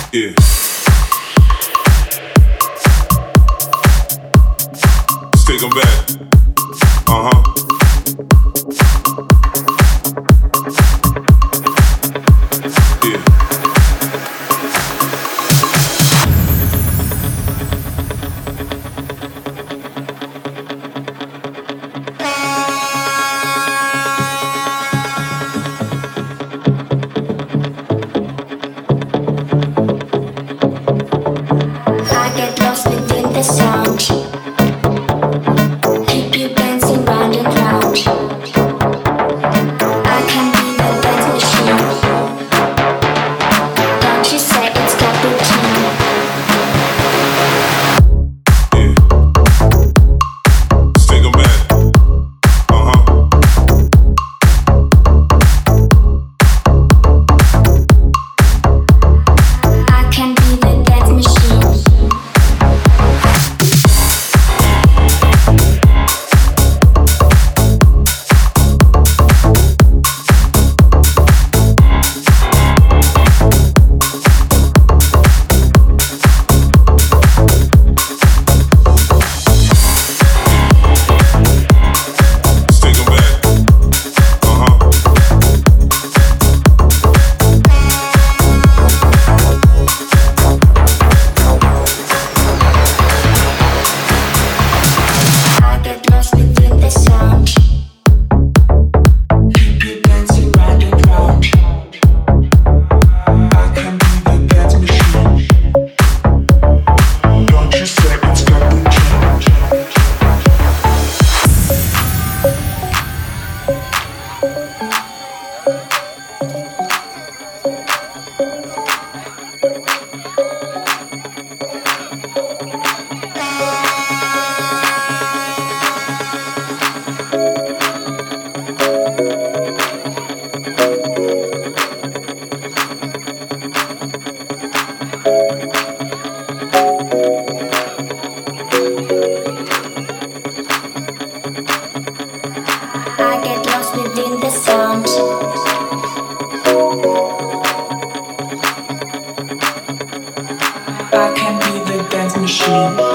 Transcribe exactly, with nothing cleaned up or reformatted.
Yeah. Let's take 'em back. Uh-huh. Yeah. I get lost within the sound. Keep you dancing round and round. I can be the dance machine. Don't you say it's cappuccino? Yeah. Let's take 'em back. Uh-huh. I can be the dance machine. Let's take 'em back. Uh-huh. I get lost within the sound. Keep you dancing round and round. I can be the dance machine. Don't you say it's cappuccino? I get lost within the sound. I can be the dance machine.